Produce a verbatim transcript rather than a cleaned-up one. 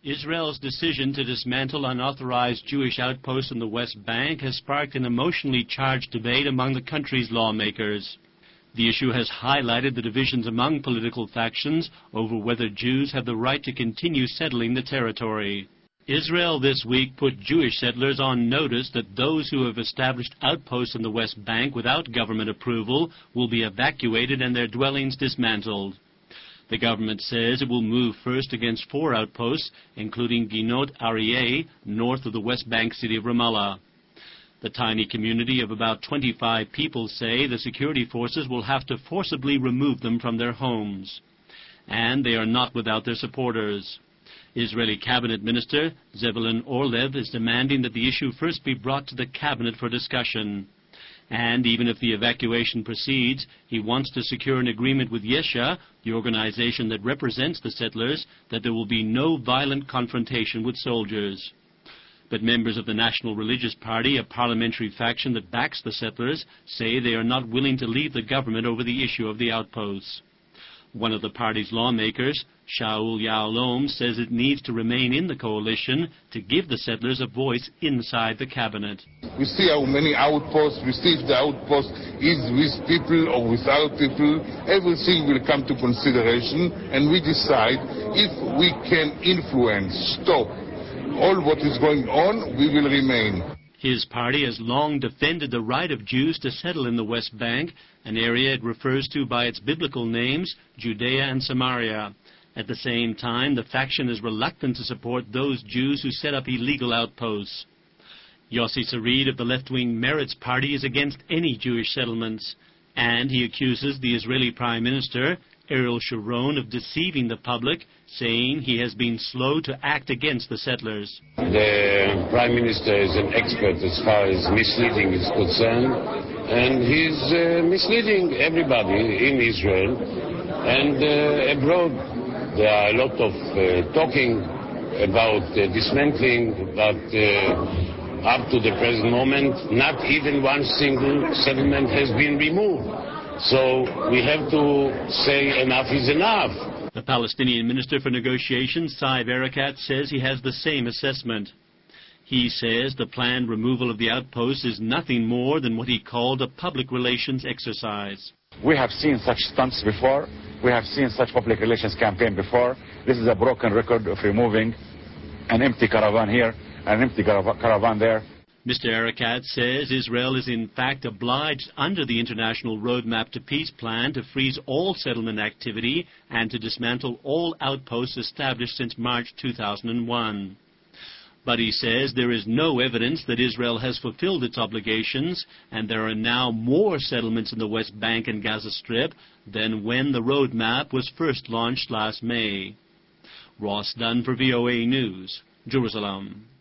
Israel's decision to dismantle unauthorized Jewish outposts in the West Bank has sparked an emotionally charged debate among the country's lawmakers. The issue has highlighted the divisions among political factions over whether Jews have the right to continue settling the territory. Israel this week put Jewish settlers on notice that those who have established outposts in the West Bank without government approval will be evacuated and their dwellings dismantled. The government says it will move first against four outposts, including Ginot Aryeh, north of the West Bank city of Ramallah. The tiny community of about twenty-five people say the security forces will have to forcibly remove them from their homes. And they are not without their supporters. Israeli Cabinet Minister Zevulun Orlev is demanding that the issue first be brought to the Cabinet for discussion. And even if the evacuation proceeds, he wants to secure an agreement with Yesha, the organization that represents the settlers, that there will be no violent confrontation with soldiers. But members of the National Religious Party, a parliamentary faction that backs the settlers, say they are not willing to leave the government over the issue of the outposts. One of the party's lawmakers, Shaul Ya'alom, says it needs to remain in the coalition to give the settlers a voice inside the cabinet. We see how many outposts, we see if the outpost is with people or without people. Everything will come to consideration, and we decide if we can influence, stop all what is going on, we will remain. His party has long defended the right of Jews to settle in the West Bank, an area it refers to by its biblical names, Judea and Samaria. At the same time, the faction is reluctant to support those Jews who set up illegal outposts. Yossi Sarid of the left-wing Meretz party is against any Jewish settlements, and he accuses the Israeli Prime Minister, Ariel Sharon, of deceiving the public, saying he has been slow to act against the settlers. The Prime Minister is an expert as far as misleading is concerned, and he's uh, misleading everybody in Israel and uh, abroad. There are a lot of uh, talking about uh, dismantling, but uh, up to the present moment, not even one single settlement has been removed. So we have to say enough is enough. The Palestinian Minister for Negotiations, Saeb Erekat, says he has the same assessment. He says the planned removal of the outposts is nothing more than what he called a public relations exercise. We have seen such stunts before. We have seen such public relations campaign before. This is a broken record of removing an empty caravan here, an empty caravan there. Mister Erekat says Israel is in fact obliged under the International Roadmap to Peace plan to freeze all settlement activity and to dismantle all outposts established since March two thousand one. But he says there is no evidence that Israel has fulfilled its obligations, and there are now more settlements in the West Bank and Gaza Strip than when the roadmap was first launched last May. Ross Dunn for V O A News, Jerusalem.